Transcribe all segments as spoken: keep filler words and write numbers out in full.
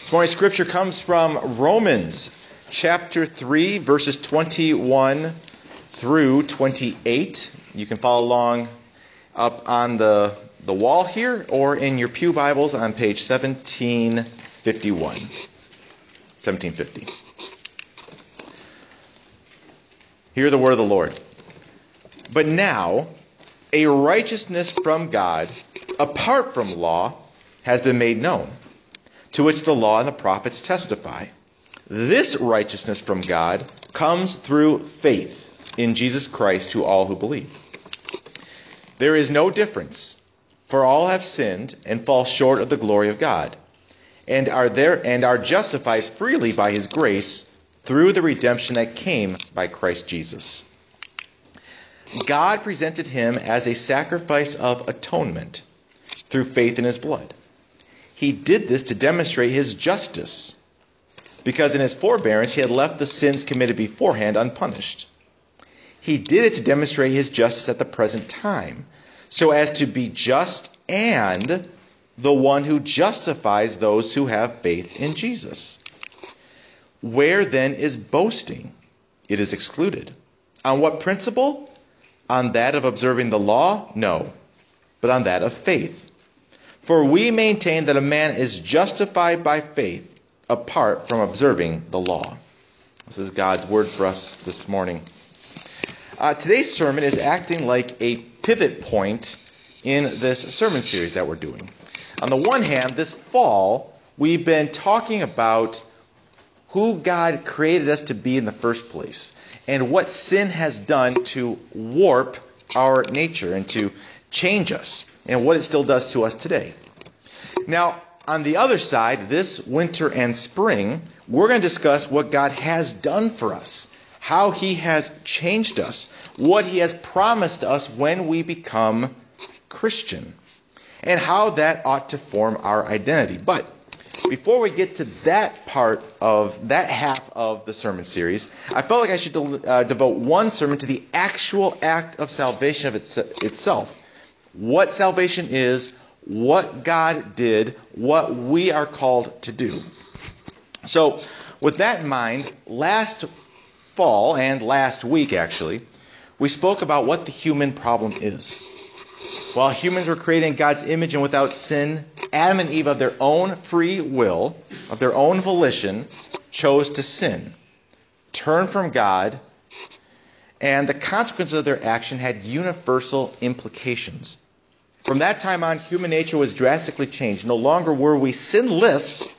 This morning's scripture comes from Romans chapter three, verses twenty-one through twenty-eight. You can follow along up on the, the wall here or in your pew Bibles on page seventeen fifty-one. seventeen fifty. Hear the word of the Lord. But now, a righteousness from God, apart from law, has been made known, to which the law and the prophets testify. This righteousness from God comes through faith in Jesus Christ to all who believe. There is no difference, for all have sinned and fall short of the glory of God, and are there and are justified freely by his grace through the redemption that came by Christ Jesus. God presented him as a sacrifice of atonement through faith in his blood. He did this to demonstrate his justice, because in his forbearance he had left the sins committed beforehand unpunished. He did it to demonstrate his justice at the present time, so as to be just and the one who justifies those who have faith in Jesus. Where then is boasting? It is excluded. On what principle? On that of observing the law? No, but on that of faith. For we maintain that a man is justified by faith apart from observing the law. This is God's word for us this morning. Uh, today's sermon is acting like a pivot point in this sermon series that we're doing. On the one hand, this fall, we've been talking about who God created us to be in the first place and what sin has done to warp our nature and to change us, and what it still does to us today. Now, on the other side, this winter and spring, we're going to discuss what God has done for us, how he has changed us, what he has promised us when we become Christian, and how that ought to form our identity. But before we get to that part of that half of the sermon series, I felt like I should uh, devote one sermon to the actual act of salvation of its, itself. What salvation is, what God did, what we are called to do. So, with that in mind, last fall and last week actually, we spoke about what the human problem is. While humans were created in God's image and without sin, Adam and Eve of their own free will, of their own volition, chose to sin, turn from God, and the consequences of their action had universal implications. From that time on, human nature was drastically changed. No longer were we sinless.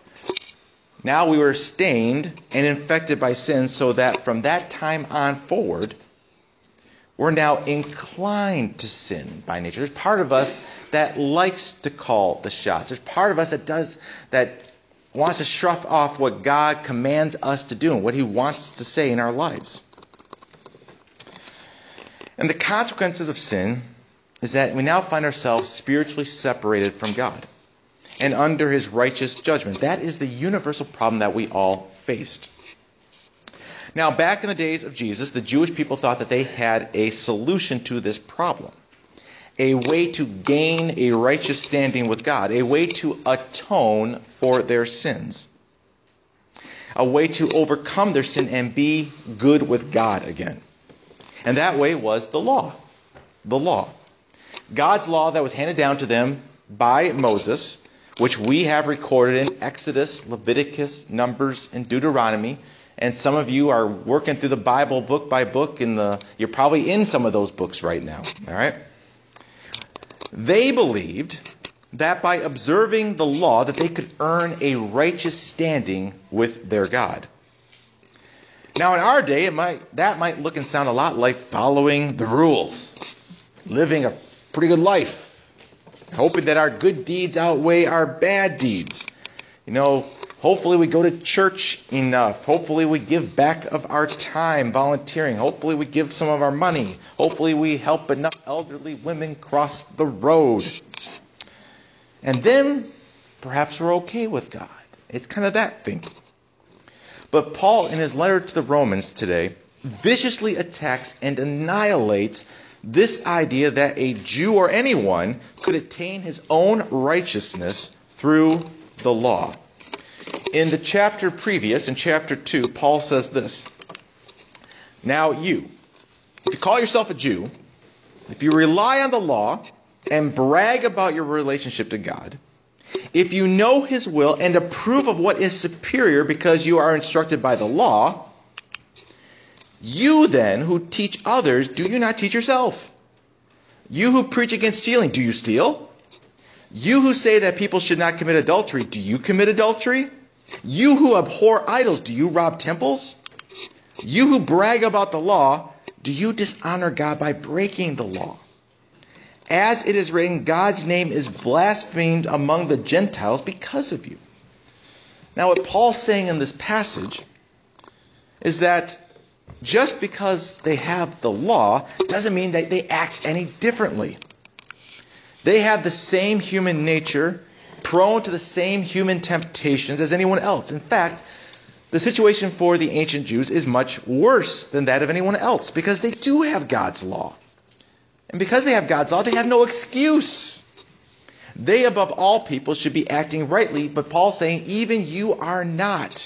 Now we were stained and infected by sin, so that from that time on forward, we're now inclined to sin by nature. There's part of us that likes to call the shots. There's part of us that does that wants to shruff off what God commands us to do and what he wants to say in our lives. And the consequences of sin is that we now find ourselves spiritually separated from God and under his righteous judgment. That is the universal problem that we all faced. Now, back in the days of Jesus, the Jewish people thought that they had a solution to this problem, a way to gain a righteous standing with God, a way to atone for their sins, a way to overcome their sin and be good with God again. And that way was the law, the law. God's law that was handed down to them by Moses, which we have recorded in Exodus, Leviticus, Numbers, and Deuteronomy. And some of you are working through the Bible book by book. In the, you're probably in some of those books right now. All right? They believed that by observing the law that they could earn a righteous standing with their God. Now in our day, it might that might look and sound a lot like following the rules, living a pretty good life, hoping that our good deeds outweigh our bad deeds. You know, hopefully we go to church enough. Hopefully we give back of our time volunteering. Hopefully we give some of our money. Hopefully we help enough elderly women cross the road. And then perhaps we're okay with God. It's kind of that thinking. But Paul, in his letter to the Romans today, viciously attacks and annihilates this idea that a Jew or anyone could attain his own righteousness through the law. In the chapter previous, in chapter two, Paul says this. Now you, if you call yourself a Jew, if you rely on the law and brag about your relationship to God, if you know His will and approve of what is superior because you are instructed by the law, you then who teach others, do you not teach yourself? You who preach against stealing, do you steal? You who say that people should not commit adultery, do you commit adultery? You who abhor idols, do you rob temples? You who brag about the law, do you dishonor God by breaking the law? As it is written, God's name is blasphemed among the Gentiles because of you. Now what Paul's saying in this passage is that just because they have the law doesn't mean that they act any differently. They have the same human nature, prone to the same human temptations as anyone else. In fact, the situation for the ancient Jews is much worse than that of anyone else because they do have God's law. And because they have God's law, they have no excuse. They, above all people, should be acting rightly, but Paul's saying, even you are not.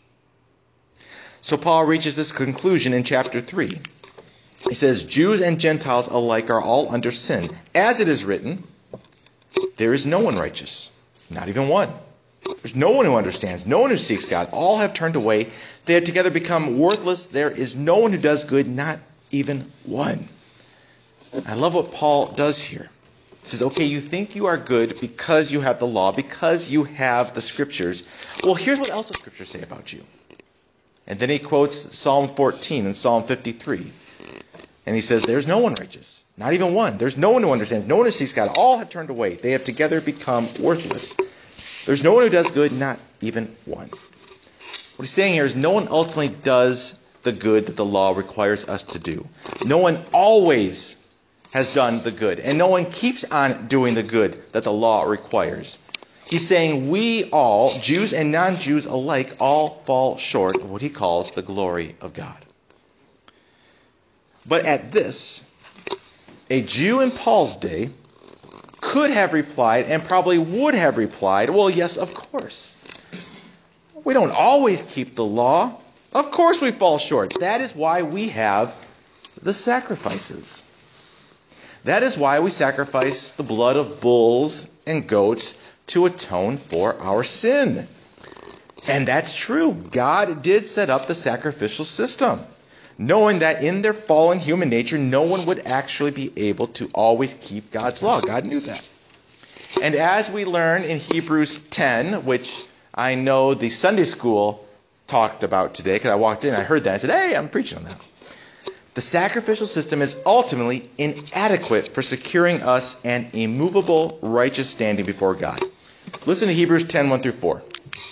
So Paul reaches this conclusion in chapter three. He says, Jews and Gentiles alike are all under sin. As it is written, there is no one righteous, not even one. There's no one who understands, no one who seeks God. All have turned away. They have together become worthless. There is no one who does good, not even one. I love what Paul does here. He says, okay, you think you are good because you have the law, because you have the Scriptures. Well, here's what else the Scriptures say about you. And then he quotes Psalm fourteen and Psalm fifty-three. And he says, there's no one righteous, not even one. There's no one who understands, no one who seeks God. All have turned away. They have together become worthless. There's no one who does good, not even one. What he's saying here is no one ultimately does the good that the law requires us to do. No one always has done the good. And no one keeps on doing the good that the law requires. He's saying we all, Jews and non-Jews alike, all fall short of what he calls the glory of God. But at this, a Jew in Paul's day could have replied, and probably would have replied, well, yes, of course. We don't always keep the law. Of course we fall short. That is why we have the sacrifices. That is why we sacrifice the blood of bulls and goats to atone for our sin. And that's true. God did set up the sacrificial system, knowing that in their fallen human nature, no one would actually be able to always keep God's law. God knew that. And as we learn in Hebrews ten, which I know the Sunday school talked about today, because I walked in and I heard that, I said, hey, I'm preaching on that. The sacrificial system is ultimately inadequate for securing us an immovable righteous standing before God. Listen to Hebrews ten, one through four.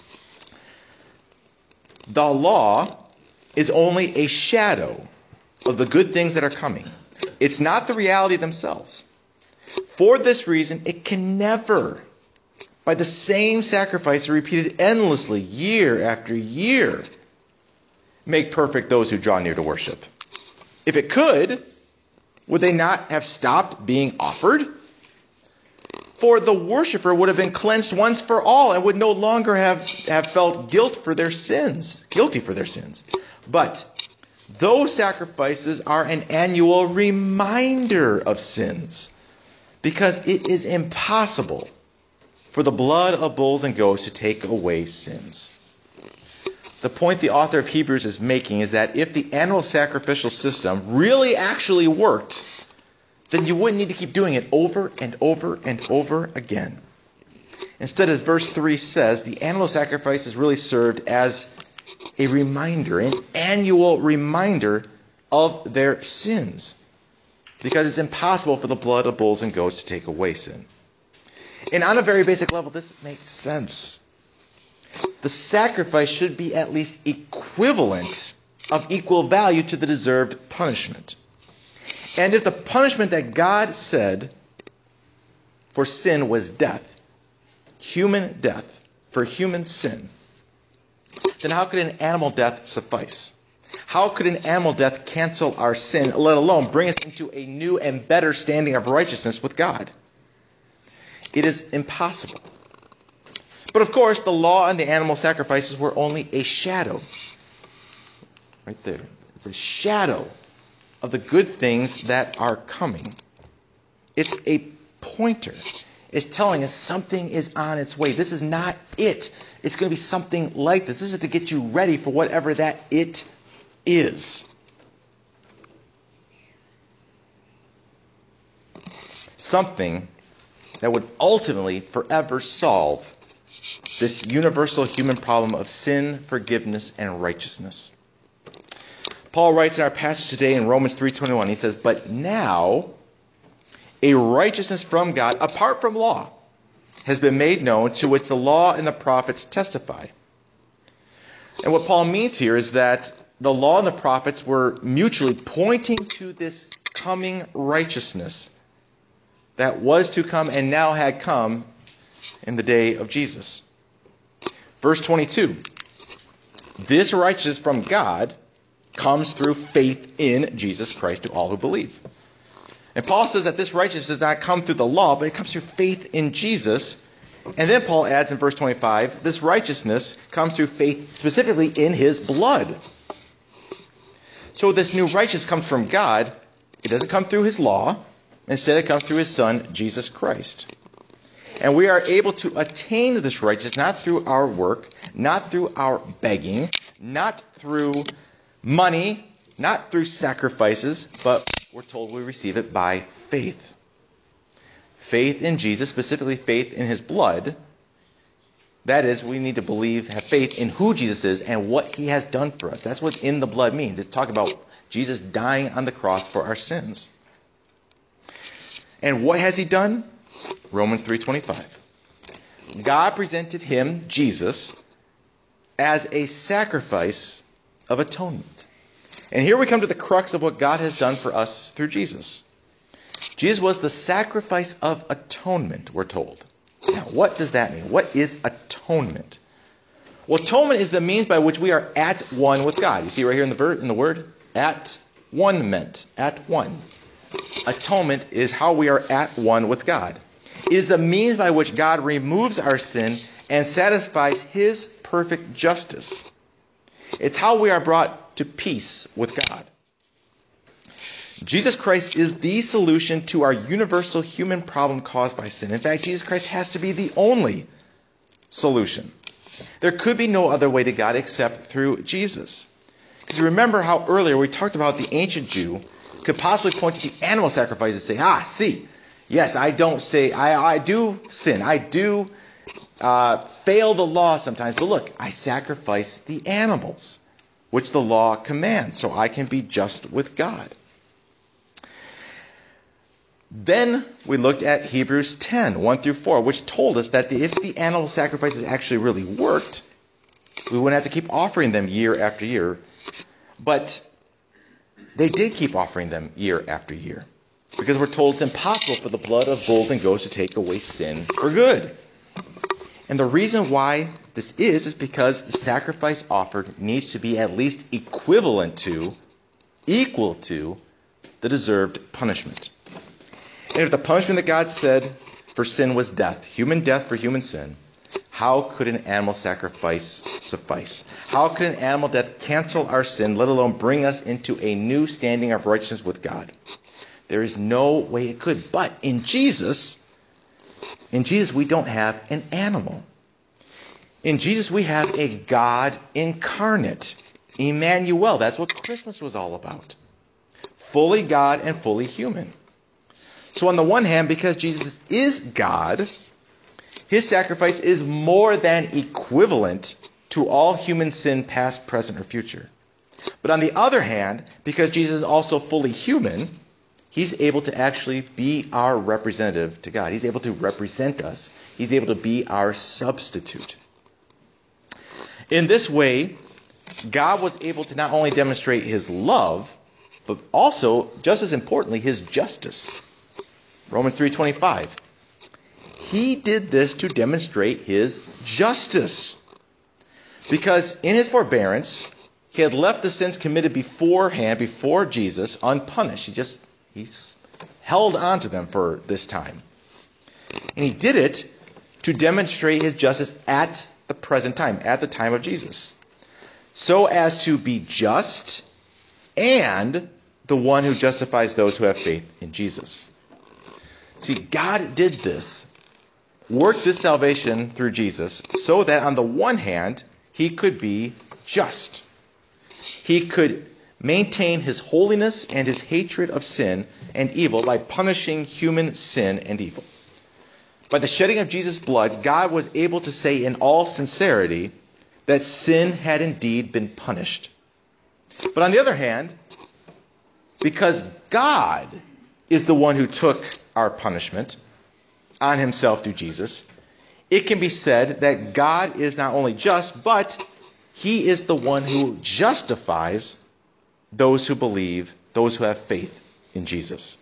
The law is only a shadow of the good things that are coming. It's not the reality themselves. For this reason, it can never, by the same sacrifice repeated endlessly, year after year, make perfect those who draw near to worship. If it could, would they not have stopped being offered? For the worshiper would have been cleansed once for all and would no longer have, have felt guilt for their sins, guilty for their sins. But those sacrifices are an annual reminder of sins, because it is impossible for the blood of bulls and goats to take away sins. The point the author of Hebrews is making is that if the animal sacrificial system really actually worked, then you wouldn't need to keep doing it over and over and over again. Instead, as verse three says, the animal sacrifices really served as a reminder, an annual reminder of their sins, because it's impossible for the blood of bulls and goats to take away sin. And on a very basic level, this makes sense. The sacrifice should be at least equivalent, of equal value to the deserved punishment. And if the punishment that God said for sin was death, human death for human sin, then how could an animal death suffice? How could an animal death cancel our sin, let alone bring us into a new and better standing of righteousness with God? It is impossible. But of course, the law and the animal sacrifices were only a shadow. Right there. It's a shadow of the good things that are coming. It's a pointer. It's telling us something is on its way. This is not it. It's going to be something like this. This is to get you ready for whatever that it is. Something that would ultimately forever solve this universal human problem of sin, forgiveness, and righteousness. Paul writes in our passage today in Romans three twenty-one, he says, "But now a righteousness from God, apart from law, has been made known, to which the law and the prophets testify." And what Paul means here is that the law and the prophets were mutually pointing to this coming righteousness that was to come and now had come in the day of Jesus. Verse twenty-two, "This righteousness from God comes through faith in Jesus Christ to all who believe." And Paul says that this righteousness does not come through the law, but it comes through faith in Jesus. And then Paul adds in verse twenty-five, this righteousness comes through faith specifically in his blood. So this new righteousness comes from God. It doesn't come through his law. Instead, it comes through his Son, Jesus Christ. And we are able to attain this righteousness not through our work, not through our begging, not through money, not through sacrifices, but we're told we receive it by faith. Faith in Jesus, specifically faith in his blood. That is, we need to believe, have faith in who Jesus is and what he has done for us. That's what in the blood means. It's talking about Jesus dying on the cross for our sins. And what has he done? Romans three twenty-five. God presented him, Jesus, as a sacrifice of atonement. And here we come to the crux of what God has done for us through Jesus. Jesus was the sacrifice of atonement, we're told. Now, what does that mean? What is atonement? Well, atonement is the means by which we are at one with God. You see right here in the, ver- in the word, at one meant, at one. Atonement is how we are at one with God. It is the means by which God removes our sin and satisfies his perfect justice. It's how we are brought to peace with God. Jesus Christ is the solution to our universal human problem caused by sin. In fact, Jesus Christ has to be the only solution. There could be no other way to God except through Jesus. Because remember how earlier we talked about the ancient Jew could possibly point to the animal sacrifice and say, ah, see, yes, I don't say, I, I do sin. I do uh, fail the law sometimes. But look, I sacrifice the animals, which the law commands, so I can be just with God. Then we looked at Hebrews ten, one through four, which told us that if the animal sacrifices actually really worked, we wouldn't have to keep offering them year after year. But they did keep offering them year after year, because we're told it's impossible for the blood of bulls and goats to take away sin for good. And the reason why this is, is because the sacrifice offered needs to be at least equivalent to, equal to, the deserved punishment. And if the punishment that God said for sin was death, human death for human sin, how could an animal sacrifice suffice? How could an animal death cancel our sin, let alone bring us into a new standing of righteousness with God? There is no way it could. But in Jesus, in Jesus we don't have an animal. In Jesus we have a God incarnate. Emmanuel. That's what Christmas was all about. Fully God and fully human. So on the one hand, because Jesus is God, his sacrifice is more than equivalent to all human sin, past, present, or future. But on the other hand, because Jesus is also fully human, he's able to actually be our representative to God. He's able to represent us. He's able to be our substitute. In this way, God was able to not only demonstrate his love, but also, just as importantly, his justice. Romans three twenty-five. He did this to demonstrate his justice. Because in his forbearance, he had left the sins committed beforehand, before Jesus, unpunished. He just, he's held on to them for this time. And he did it to demonstrate his justice at the present time, at the time of Jesus, so as to be just and the one who justifies those who have faith in Jesus. See, God did this, worked this salvation through Jesus, so that on the one hand, he could be just. He could maintain his holiness and his hatred of sin and evil by punishing human sin and evil. By the shedding of Jesus' blood, God was able to say in all sincerity that sin had indeed been punished. But on the other hand, because God is the one who took our punishment on himself through Jesus, it can be said that God is not only just, but he is the one who justifies those who believe, those who have faith in Jesus.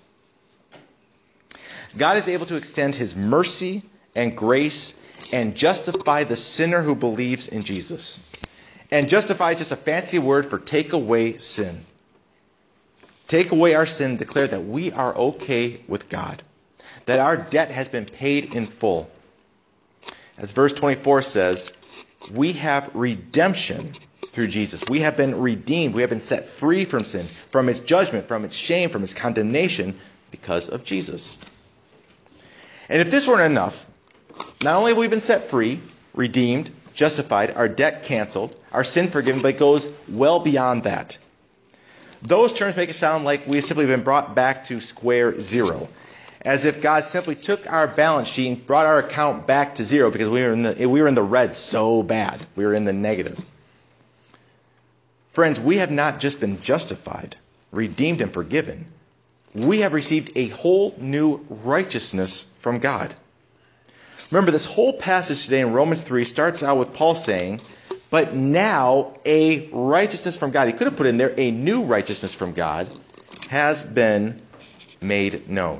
God is able to extend his mercy and grace and justify the sinner who believes in Jesus. And justify is just a fancy word for take away sin. Take away our sin, declare that we are okay with God, that our debt has been paid in full. As verse twenty-four says, we have redemption through Jesus. We have been redeemed. We have been set free from sin, from its judgment, from its shame, from its condemnation because of Jesus. And if this weren't enough, not only have we been set free, redeemed, justified, our debt canceled, our sin forgiven, but it goes well beyond that. Those terms make it sound like we've simply been brought back to square zero, as if God simply took our balance sheet and brought our account back to zero because we were in the, we were in the red so bad. We were in the negative. Friends, we have not just been justified, redeemed, and forgiven. We have received a whole new righteousness from God. Remember, this whole passage today in Romans three starts out with Paul saying, but now a righteousness from God. He could have put in there a new righteousness from God has been made known.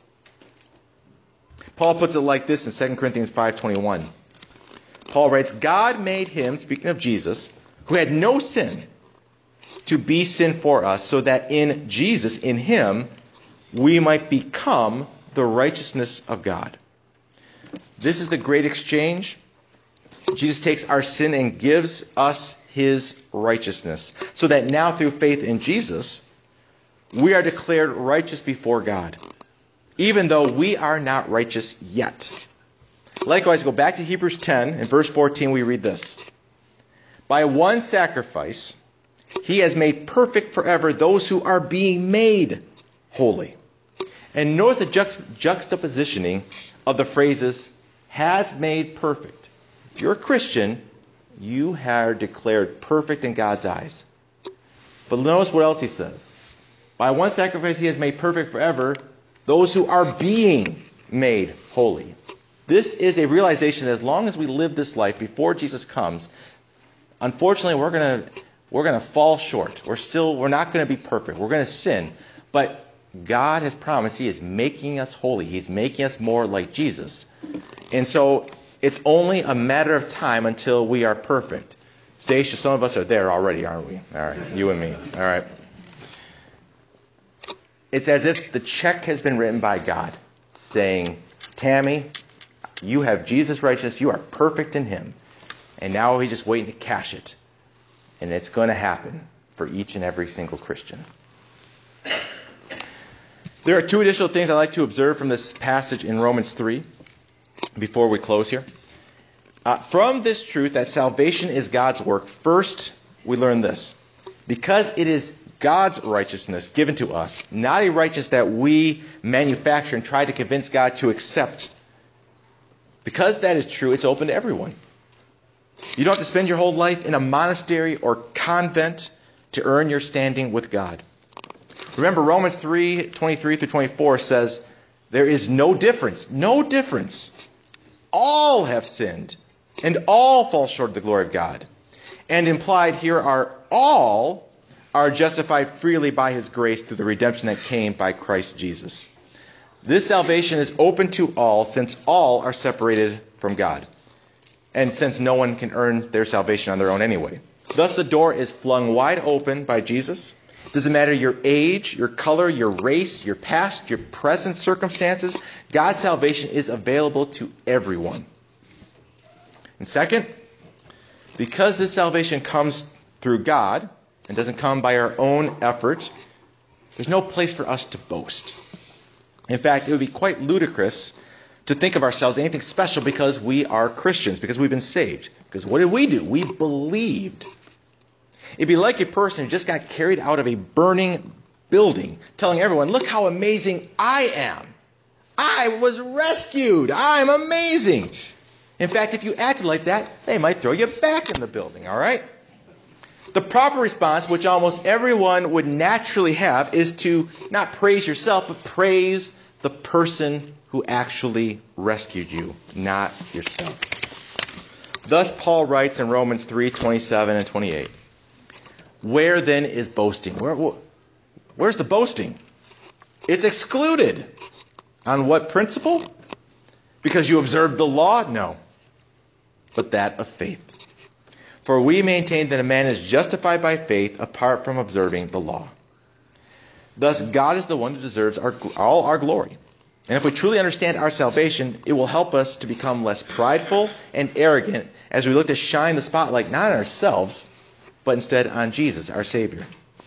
Paul puts it like this in Second Corinthians five twenty-one. Paul writes, God made him, speaking of Jesus, who had no sin, to be sin for us, so that in Jesus, in him, we might become the righteousness of God. This is the great exchange. Jesus takes our sin and gives us his righteousness, so that now through faith in Jesus, we are declared righteous before God, even though we are not righteous yet. Likewise, go back to Hebrews ten, in verse fourteen, we read this. By one sacrifice, he has made perfect forever those who are being made holy. And note the juxt- juxtapositioning of the phrases, has made perfect. If you're a Christian, you are declared perfect in God's eyes. But notice what else he says. By one sacrifice he has made perfect forever those who are being made holy. This is a realization that as long as we live this life before Jesus comes, unfortunately we're going to we're going to fall short. We're still we're not going to be perfect. We're going to sin. But God has promised he is making us holy. He's making us more like Jesus. And so it's only a matter of time until we are perfect. Stacia, some of us are there already, aren't we? All right, you and me. All right. It's as if the check has been written by God saying, Tammy, you have Jesus' righteousness. You are perfect in him. And now he's just waiting to cash it. And it's going to happen for each and every single Christian. There are two additional things I'd like to observe from this passage in Romans three before we close here. Uh, from this truth that salvation is God's work, first we learn this. Because it is God's righteousness given to us, not a righteousness that we manufacture and try to convince God to accept. Because that is true, it's open to everyone. You don't have to spend your whole life in a monastery or convent to earn your standing with God. Remember, Romans three twenty-three through twenty-four says, there is no difference, no difference. All have sinned, and all fall short of the glory of God. And implied here are all are justified freely by his grace through the redemption that came by Christ Jesus. This salvation is open to all, since all are separated from God. And since no one can earn their salvation on their own anyway. Thus the door is flung wide open by Jesus. It doesn't matter your age, your color, your race, your past, your present circumstances. God's salvation is available to everyone. And second, because this salvation comes through God and doesn't come by our own effort, there's no place for us to boast. In fact, it would be quite ludicrous to think of ourselves as anything special because we are Christians, because we've been saved. Because what did we do? We believed. It'd be like a person who just got carried out of a burning building, telling everyone, look how amazing I am. I was rescued. I'm amazing. In fact, if you acted like that, they might throw you back in the building, all right? The proper response, which almost everyone would naturally have, is to not praise yourself, but praise the person who actually rescued you, not yourself. Thus, Paul writes in Romans three, twenty-seven and twenty-eight, where then is boasting? Where, where's the boasting? It's excluded. On what principle? Because you observed the law? No, but that of faith. For we maintain that a man is justified by faith apart from observing the law. Thus, God is the one who deserves our, all our glory. And if we truly understand our salvation, it will help us to become less prideful and arrogant as we look to shine the spotlight not on ourselves, but instead on Jesus, our Savior.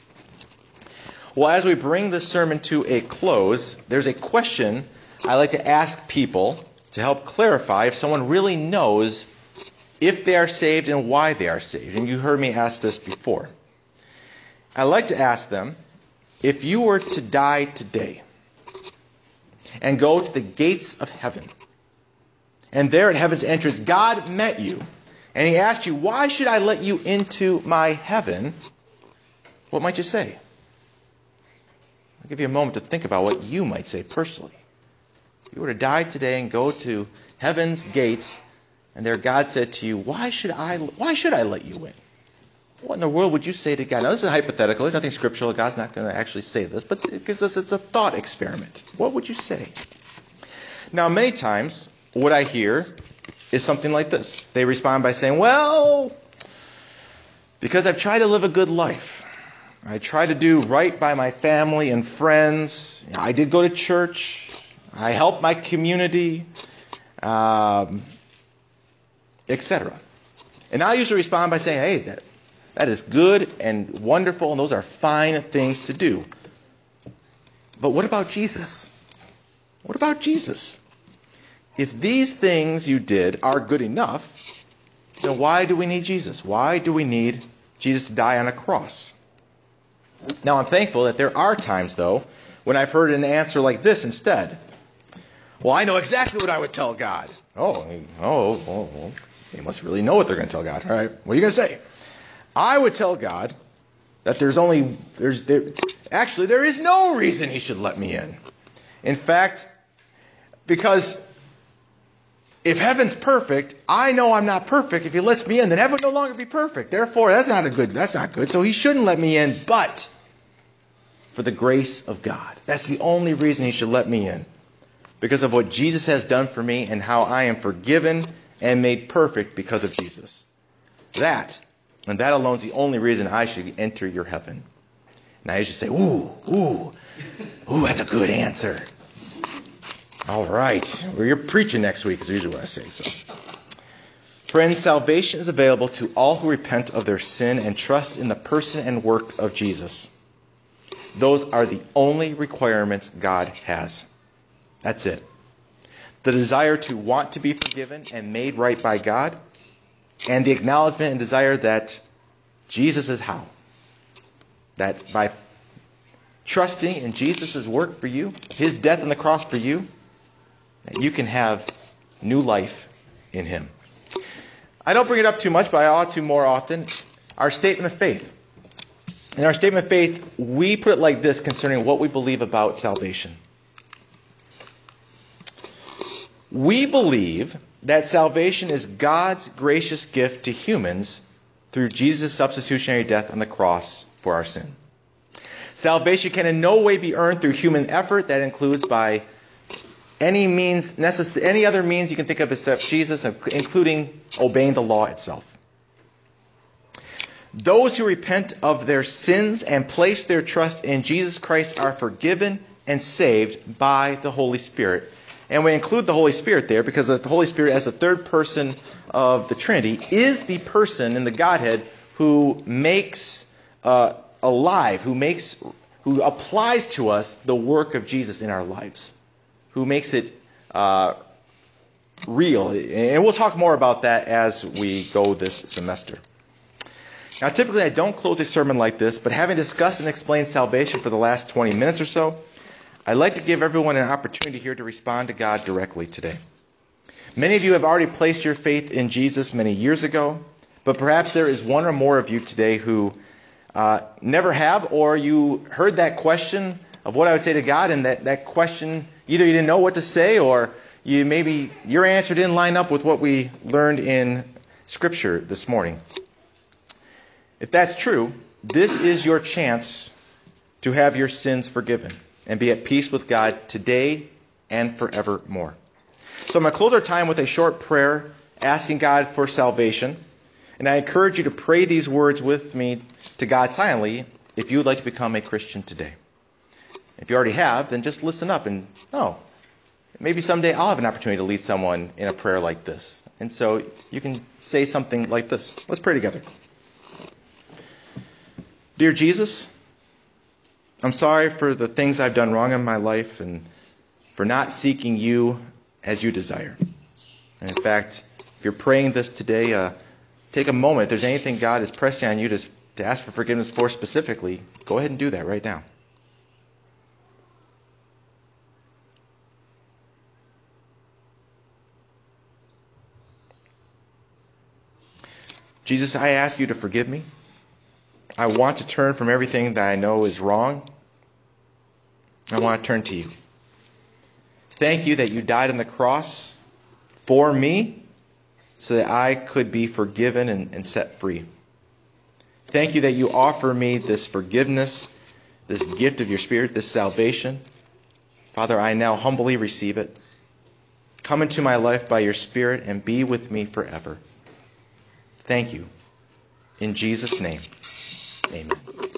Well, as we bring this sermon to a close, there's a question I like to ask people to help clarify if someone really knows if they are saved and why they are saved. And you heard me ask this before. I like to ask them, if you were to die today and go to the gates of heaven, and there at heaven's entrance God met you, and he asked you, why should I let you into my heaven? What might you say? I'll give you a moment to think about what you might say personally. If you were to die today and go to heaven's gates, and there God said to you, why should I why should I let you in? What in the world would you say to God? Now, this is hypothetical. There's nothing scriptural. God's not going to actually say this, but it gives us, it's a thought experiment. What would you say? Now, many times, what I hear is something like this. They respond by saying, well, because I've tried to live a good life. I try to do right by my family and friends. I did go to church. I helped my community, um, et cetera. And I usually respond by saying, hey, that, that is good and wonderful, and those are fine things to do. But what about Jesus? What about Jesus? If these things you did are good enough, then why do we need Jesus? Why do we need Jesus to die on a cross? Now, I'm thankful that there are times, though, when I've heard an answer like this instead. Well, I know exactly what I would tell God. Oh, oh, oh, oh. They must really know what they're going to tell God. All right, what are you going to say? I would tell God that there's only, there's, there, actually, there is no reason he should let me in. In fact, because if heaven's perfect, I know I'm not perfect. If he lets me in, then heaven will no longer be perfect. Therefore, that's not a good, that's not good. So he shouldn't let me in, but for the grace of God. That's the only reason he should let me in. Because of what Jesus has done for me and how I am forgiven and made perfect because of Jesus. That, and that alone is the only reason I should enter your heaven. And I usually say, ooh, ooh, ooh, that's a good answer. All right. Well, you're preaching next week is usually what I say. So, friends, salvation is available to all who repent of their sin and trust in the person and work of Jesus. Those are the only requirements God has. That's it. The desire to want to be forgiven and made right by God, and the acknowledgement and desire that Jesus is how. That by trusting in Jesus' work for you, his death on the cross for you, that you can have new life in him. I don't bring it up too much, but I ought to more often. Our statement of faith. In our statement of faith, we put it like this concerning what we believe about salvation. We believe that salvation is God's gracious gift to humans through Jesus' substitutionary death on the cross for our sin. Salvation can in no way be earned through human effort. That includes by any means necessary, any other means you can think of except Jesus, including obeying the law itself. Those who repent of their sins and place their trust in Jesus Christ are forgiven and saved by the Holy Spirit. And we include the Holy Spirit there because the Holy Spirit, as the third person of the Trinity, is the person in the Godhead who makes uh, alive, who makes, who applies to us the work of Jesus in our lives, who makes it uh, real. And we'll talk more about that as we go this semester. Now, typically I don't close a sermon like this, but having discussed and explained salvation for the last twenty minutes or so, I'd like to give everyone an opportunity here to respond to God directly today. Many of you have already placed your faith in Jesus many years ago, but perhaps there is one or more of you today who uh, never have, or you heard that question of what I would say to God, and that, that question, either you didn't know what to say, or you maybe your answer didn't line up with what we learned in Scripture this morning. If that's true, this is your chance to have your sins forgiven and be at peace with God today and forevermore. So I'm going to close our time with a short prayer asking God for salvation. And I encourage you to pray these words with me to God silently if you would like to become a Christian today. If you already have, then just listen up and, oh, maybe someday I'll have an opportunity to lead someone in a prayer like this. And so you can say something like this. Let's pray together. Dear Jesus, I'm sorry for the things I've done wrong in my life and for not seeking you as you desire. And in fact, if you're praying this today, uh, take a moment. If there's anything God is pressing on you to, to ask for forgiveness for specifically, go ahead and do that right now. Jesus, I ask you to forgive me. I want to turn from everything that I know is wrong. I want to turn to you. Thank you that you died on the cross for me so that I could be forgiven and, and set free. Thank you that you offer me this forgiveness, this gift of your Spirit, this salvation. Father, I now humbly receive it. Come into my life by your Spirit and be with me forever. Thank you. In Jesus' name, amen.